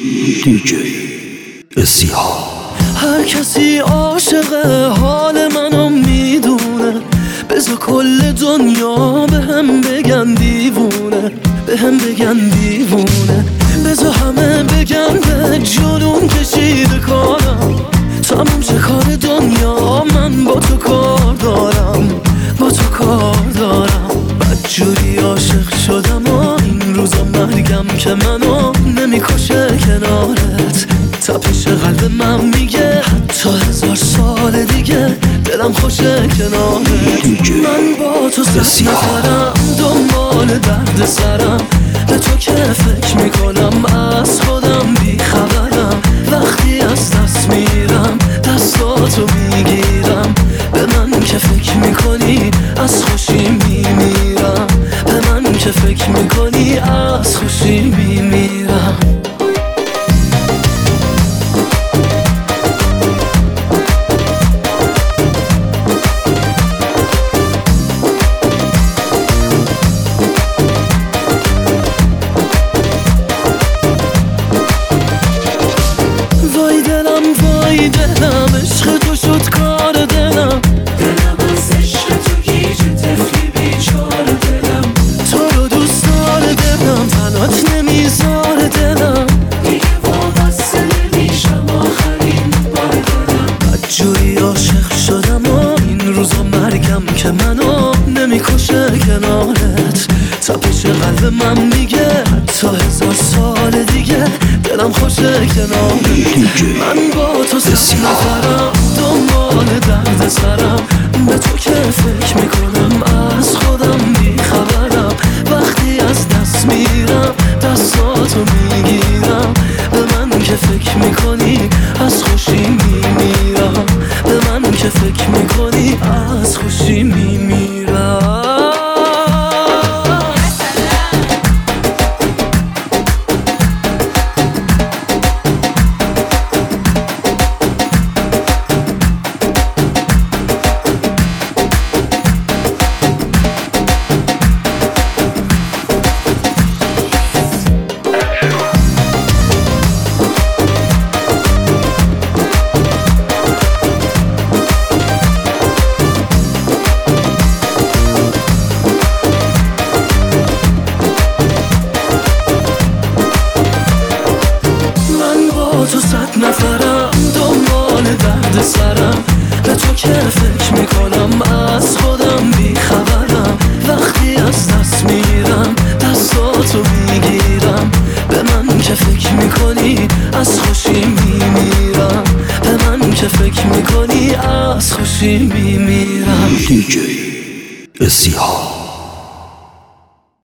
دیجی اسیها. هر کسی عاشق حال منو میدونه، بذار کل دنیا به هم بگن دیوونه، به هم بگن دیوونه. بذار همه بگن به جنون کشیده کارم، تموم چه کار دنیا، من با تو کار دارم، با تو کار دارم. بدجوری عاشق شدم و این روزا مرگم که منو نمیکشه کنارت. تپش قلب من میگه حتی 1000 سال دیگه دلم خوشه کنارت. من با تو سست نفرم، دنبال درد سرم، به تو که فکر میکنم از خودم بیخبرم. وقتی از دست میرم دستاتو میگیرم، به من که فکر میکنی از خوشی میمیرم، به من که فکر میکنی از خوشی میمیرم. وای دلم عشق تو شد کار دلم، دلم از عشق تو گیج طفلی بیچار دلم. تو رو دوست داره دلم، تنات نمیذار دلم، دیگه وابسته نمیشم آخرین بار دلم. بدجوری عاشق شدم و این روزا مرگم که منو نمیکشه کنارت. تپش قلب من میگه حتی 1000 سال دیگه دلم خوشه کنارت. من با تو سست نفرم، دنبال درد سرم، به تو که فکر میکنم از خودم بیخبرم. وقتی از دست میرم دستاتو میگیرم، به من که فکر میکنی از خوشی میمیرم، به من که فکر میکنی از خوشی میمیرم. تو 100 نفرم، دنبال درد سرم، به تو که فکر میکنم از خودم بیخبرم. وقتی از دست میرم دستاتو میگیرم، به من که فکر میکنی از خوشی میمیرم، به من که فکر میکنی از خوشی میمیرم. دیجی اسیها.